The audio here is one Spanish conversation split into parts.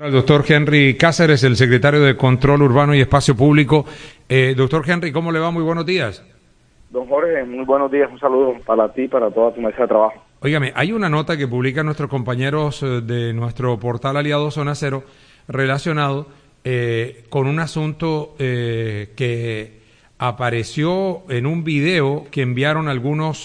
El doctor Henry Cáceres, el secretario de Control Urbano y Espacio Público. Doctor Henry, ¿cómo le va? Muy buenos días. Don Jorge, muy buenos días. Un saludo para ti y para toda tu mesa de trabajo. Óigame, hay una nota que publican nuestros compañeros de nuestro portal aliado Zona Cero relacionado con un asunto que apareció en un video que enviaron algunos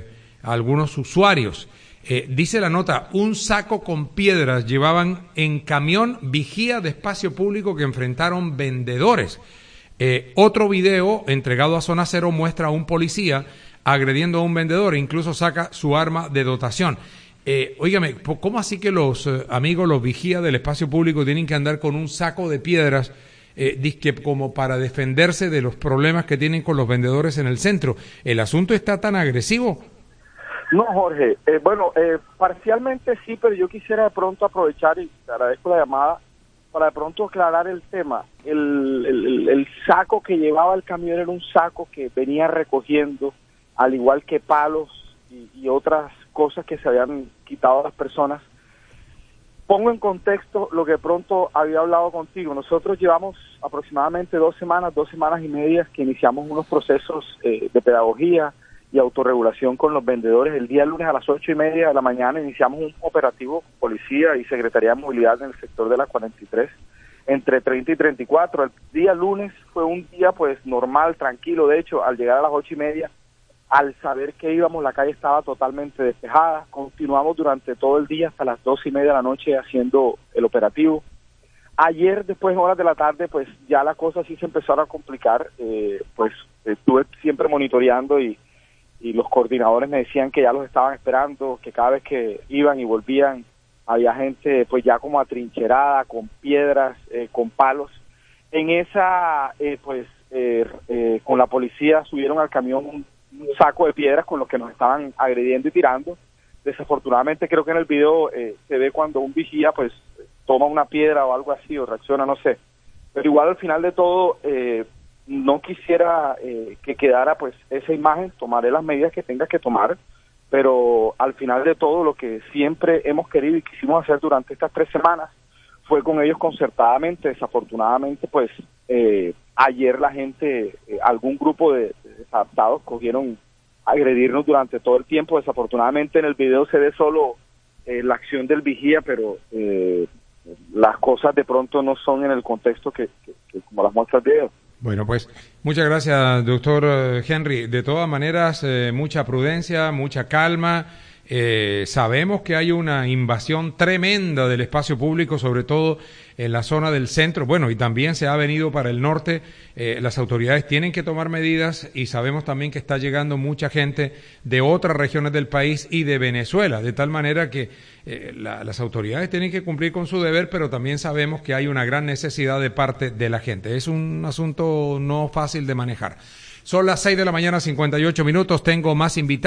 usuarios. Dice la nota, un saco con piedras llevaban en camión vigía de espacio público que enfrentaron vendedores. Otro video entregado a Zona Cero muestra a un policía agrediendo a un vendedor e incluso saca su arma de dotación. Óigame, ¿cómo así que los amigos, los vigías del espacio público tienen que andar con un saco de piedras dizque como para defenderse de los problemas que tienen con los vendedores en el centro? ¿El asunto está tan agresivo? No, Jorge, parcialmente sí, pero yo quisiera de pronto aprovechar, y te agradezco la llamada, para de pronto aclarar el tema. El saco que llevaba el camión era un saco que venía recogiendo, al igual que palos y otras cosas que se habían quitado a las personas. Pongo en contexto lo que de pronto había hablado contigo. Nosotros llevamos aproximadamente 2 semanas y media que iniciamos unos procesos de pedagogía y autorregulación con los vendedores. El día lunes a las 8:30 de la mañana iniciamos un operativo Policía y Secretaría de Movilidad en el sector de la 43, entre 30 y 34. El día lunes fue un día pues normal, tranquilo. De hecho, al llegar a las 8:30, al saber que íbamos, la calle estaba totalmente despejada. Continuamos durante todo el día hasta las 2:30 de la noche haciendo el operativo. Ayer, después en horas de la tarde, pues ya la cosa sí se empezó a complicar. Estuve siempre monitoreando y los coordinadores me decían que ya los estaban esperando, que cada vez que iban y volvían había gente pues ya como atrincherada, con piedras, con palos. En esa, con la policía subieron al camión un saco de piedras con los que nos estaban agrediendo y tirando. Desafortunadamente creo que en el video se ve cuando un vigía pues toma una piedra o algo así o reacciona, no sé. Pero igual al final de todo no quisiera que quedara pues esa imagen. Tomaré las medidas que tenga que tomar, pero al final de todo lo que siempre hemos querido y quisimos hacer durante estas 3 semanas fue con ellos concertadamente. Desafortunadamente pues ayer la gente, algún grupo de desadaptados cogieron a agredirnos durante todo el tiempo. Desafortunadamente en el video se ve solo la acción del vigía, pero las cosas de pronto no son en el contexto que como las muestra el video. Bueno, pues muchas gracias, doctor Henry. De todas maneras, mucha prudencia, mucha calma. Sabemos que hay una invasión tremenda del espacio público, sobre todo en la zona del centro. Bueno, y también se ha venido para el norte. Las autoridades tienen que tomar medidas y sabemos también que está llegando mucha gente de otras regiones del país y de Venezuela, de tal manera que las autoridades tienen que cumplir con su deber, pero también sabemos que hay una gran necesidad de parte de la gente. Es un asunto no fácil de manejar. Son las 6:58 a.m. Tengo más invitados.